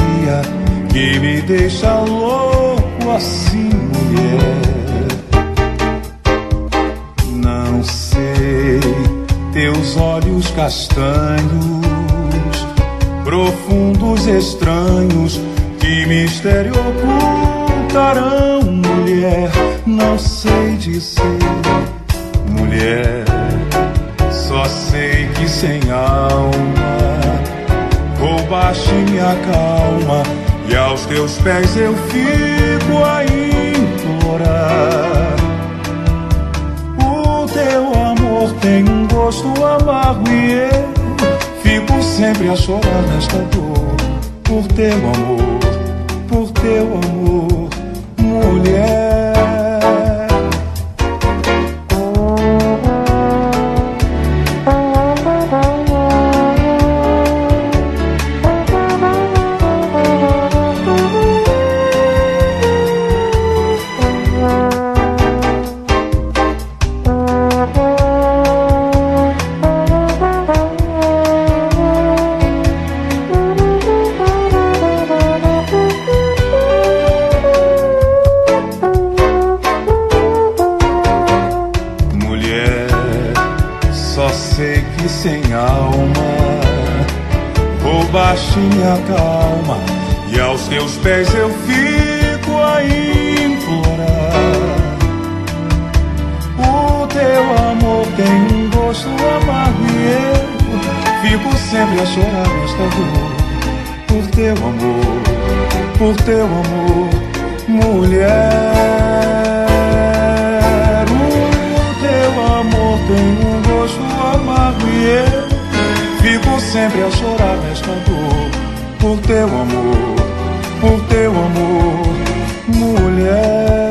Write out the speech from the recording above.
dia que me deixa louco assim, mulher. Não sei, teus olhos castanhos, profundos, estranhos, que mistério ocultarão, mulher. Não sei dizer, mulher. Só sei que sem alma roubaste minha calma, e aos teus pés eu fico a implorar. O teu amor tem um gosto amargo e eu fico sempre a chorar nesta dor. Por teu amor, mulher. Só sei que sem alma roubaste minha calma, e aos teus pés eu fico a implorar. O teu amor tem um gosto amargo e eu fico sempre a chorar nesta dor. Por teu amor, mulher. O teu amor tem um gosto amargo e eu fico sempre a chorar nesta dor. Por teu amor, mulher.